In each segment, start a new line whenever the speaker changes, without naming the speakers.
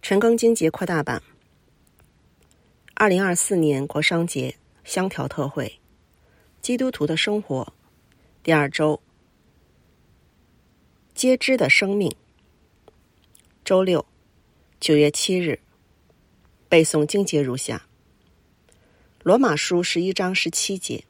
陈庚经节扩大版2024年国殇节香调特会基督徒的生活第二周，皆知的生命，周六9月7日，背诵经节如下：罗马书11章17节，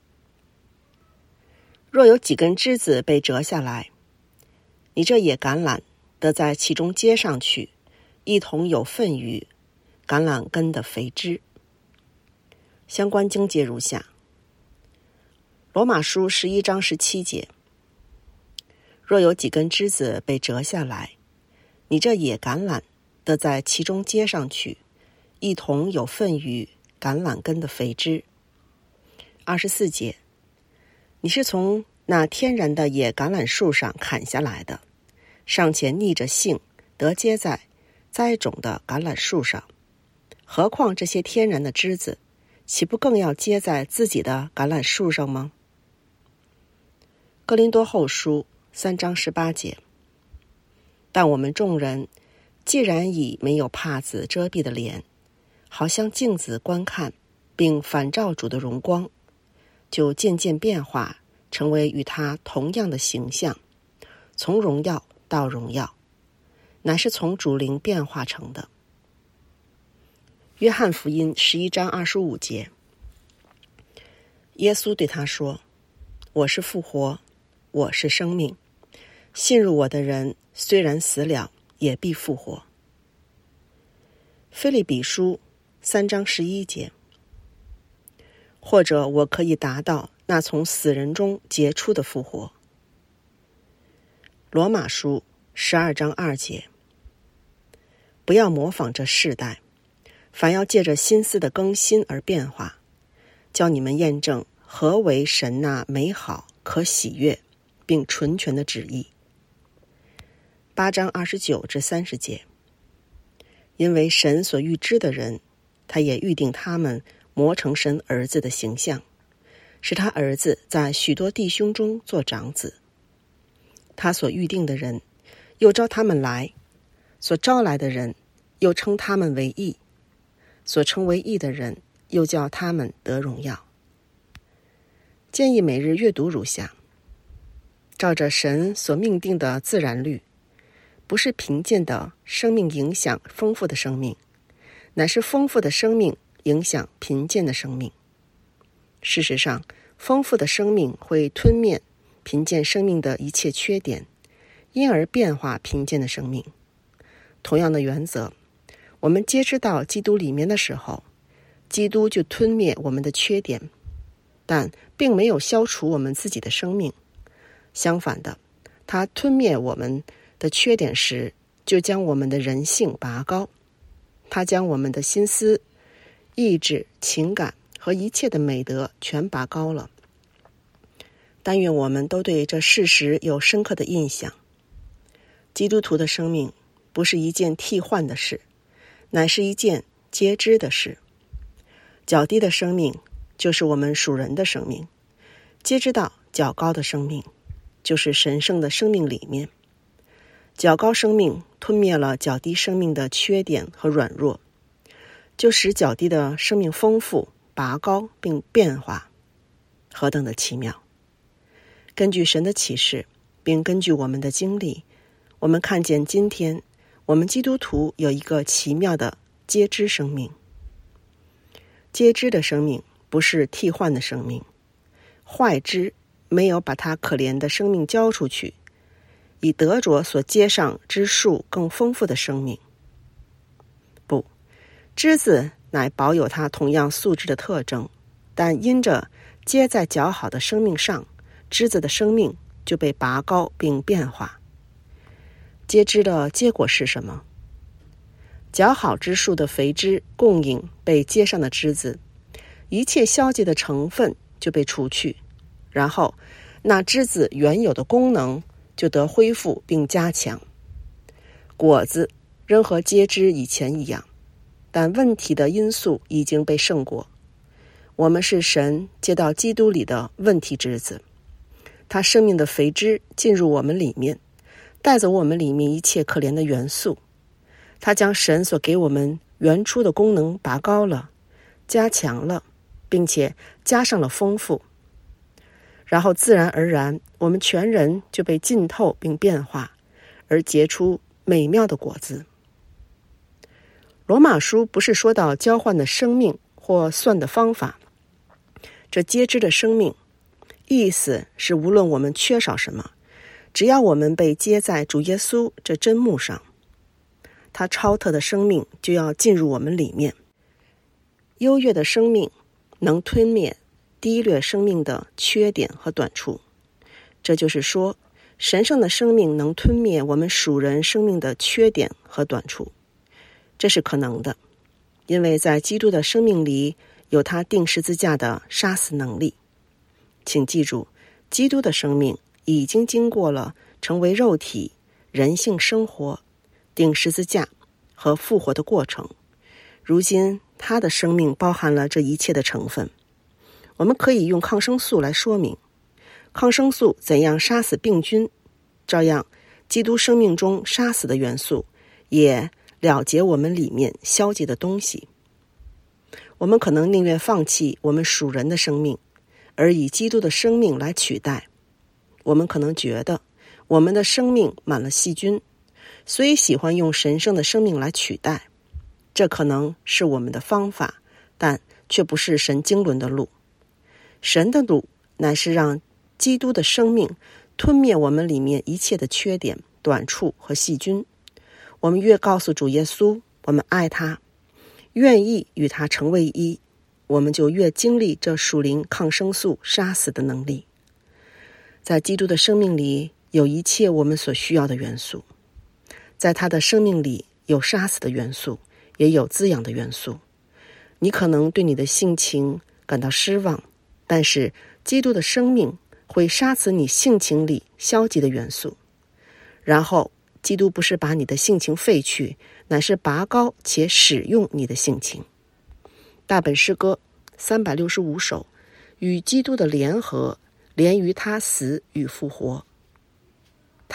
若有几根枝子被折下来，你这野橄榄得在其中接上去，一同有份于橄榄根的肥枝。相关经节如下：罗马书11章17节，若有几根枝子被折下来，你这野橄榄得在其中接上去，一同有份于橄榄根的肥枝。24节，你是从那天然的野橄榄树上砍下来的，尚且逆着性得接在栽种的橄榄树上，何况这些天然的枝子，岂不更要接在自己的橄榄树上吗？哥林多后书3章18节，但我们众人既然以没有帕子遮蔽的脸，好像镜子观看，并反照主的荣光，就渐渐变化，成为与他同样的形象，从荣耀到荣耀，乃是从主灵变化成的。约翰福音11章25节，耶稣对他说：我是复活，我是生命，信入我的人虽然死了，也必复活。腓立比书3章11节，或者我可以达到那从死人中结出的复活。罗马书12章2节，不要模仿这世代，反要借着心思的更新而变化，叫你们验证何为神那美好可喜悦并纯全的旨意。8章29至30节，因为神所预知的人，他也预定他们磨成神儿子的形象，使他儿子在许多弟兄中做长子。他所预定的人，又招他们来；所招来的人，又称他们为义；所称为义的人，又叫他们得荣耀。建议每日阅读如下：照着神所命定的自然律，不是贫贱的生命影响丰富的生命，乃是丰富的生命影响贫贱的生命。事实上，丰富的生命会吞灭贫贱生命的一切缺点，因而变化贫贱的生命。同样的原则，我们皆知道基督里面的时候，基督就吞灭我们的缺点，但并没有消除我们自己的生命。相反的，他吞灭我们的缺点时，就将我们的人性拔高。他将我们的心思、意志、情感和一切的美德全拔高了。但愿我们都对这事实有深刻的印象。基督徒的生命不是一件替换的事，乃是一件皆知的事。较低的生命就是我们属人的生命，皆知道较高的生命就是神圣的生命里面。较高生命吞灭了较低生命的缺点和软弱，就使较低的生命丰富、拔高并变化。何等的奇妙！根据神的启示，并根据我们的经历，我们看见今天我们基督徒有一个奇妙的皆知生命。皆知的生命不是替换的生命，坏枝没有把他可怜的生命交出去，以得着所接上之树更丰富的生命。不，枝子乃保有它同样素质的特征，但因着接在较好的生命上，枝子的生命就被拔高并变化。皆知的结果是什么？较好之树的肥枝供应被接上的枝子，一切消极的成分就被除去，然后那枝子原有的功能就得恢复并加强。果子仍和皆知以前一样，但问题的因素已经被胜过。我们是神接到基督里的问题枝子，他生命的肥枝进入我们里面，带走我们里面一切可怜的元素， 他将神所给我们原初的功能拔高了，加强了，并且加上了丰富。然后自然而然，我们全人就被浸透并变化，而结出美妙的果子。罗马书不是说到交换的生命或算的方法，这皆知的生命，意思是无论我们缺少什么，只要我们被接在主耶稣这真木上，他超特的生命就要进入我们里面。优越的生命能吞灭低劣生命的缺点和短处，这就是说，神圣的生命能吞灭我们属人生命的缺点和短处。这是可能的，因为在基督的生命里有他钉十字架的杀死能力。请记住，基督的生命已经经过了成为肉体、人性生活、钉十字架和复活的过程。如今他的生命包含了这一切的成分。我们可以用抗生素来说明，抗生素怎样杀死病菌，照样基督生命中杀死的元素也了结我们里面消极的东西。我们可能宁愿放弃我们属人的生命，而以基督的生命来取代。我们可能觉得我们的生命满了细菌，所以喜欢用神圣的生命来取代。这可能是我们的方法，但却不是神经纶的路。神的路乃是让基督的生命吞灭我们里面一切的缺点、短处和细菌。我们越告诉主耶稣我们爱他，愿意与他成为一，我们就越经历这属灵抗生素杀死的能力。在基督的生命里有一切我们所需要的元素，在他的生命里有杀死的元素，也有滋养的元素。你可能对你的性情感到失望，但是基督的生命会杀死你性情里消极的元素。然后基督不是把你的性情废去，乃是拔高且使用你的性情。大本诗歌365首，与基督的联合，连于他死与复活。